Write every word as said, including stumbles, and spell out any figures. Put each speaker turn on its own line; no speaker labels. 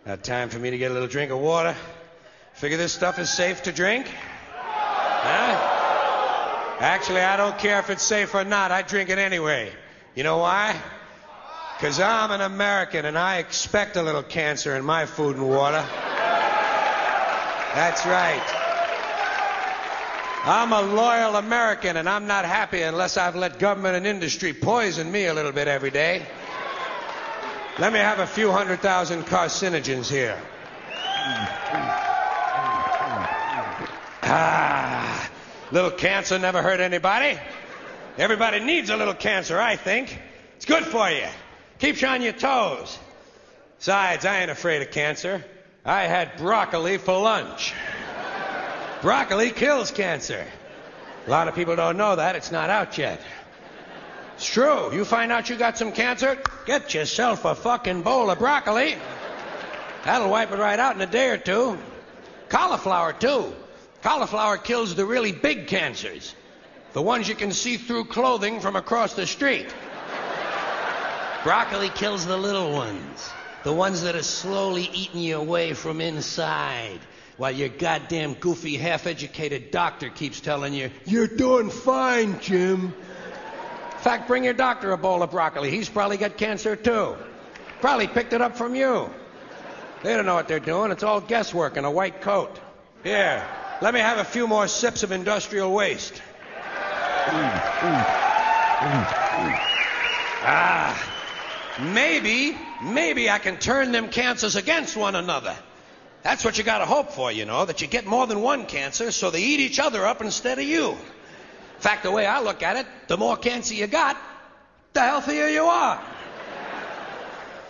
Now, time for me to get a little drink of water. Figure this stuff is safe to drink? Huh? Actually, I don't care if it's safe or not. I drink it anyway. You know why? Because I'm an American and I expect a little cancer in my food and water. That's right. I'm a loyal American and I'm not happy unless I've let government and industry poison me a little bit every day. Let me have a few hundred thousand carcinogens here. Ah, little cancer never hurt anybody. Everybody needs a little cancer, I think. It's good for you. Keeps you on your toes. Besides, I ain't afraid of cancer. I had broccoli for lunch. Broccoli kills cancer. A lot of people don't know that. It's not out yet. It's true. You find out you got some cancer, get yourself a fucking bowl of broccoli. That'll wipe it right out in a day or two. Cauliflower, too. Cauliflower kills the really big cancers. The ones you can see through clothing from across the street. Broccoli kills the little ones. The ones that are slowly eating you away from inside. While your goddamn goofy, half-educated doctor keeps telling you, "You're doing fine, Jim." In fact, bring your doctor a bowl of broccoli. He's probably got cancer, too. Probably picked it up from you. They don't know what they're doing. It's all guesswork in a white coat. Here, let me have a few more sips of industrial waste. Ah, maybe, maybe I can turn them cancers against one another. That's what you gotta hope for, you know, that you get more than one cancer so they eat each other up instead of you. In fact, the way I look at it, the more cancer you got, the healthier you are.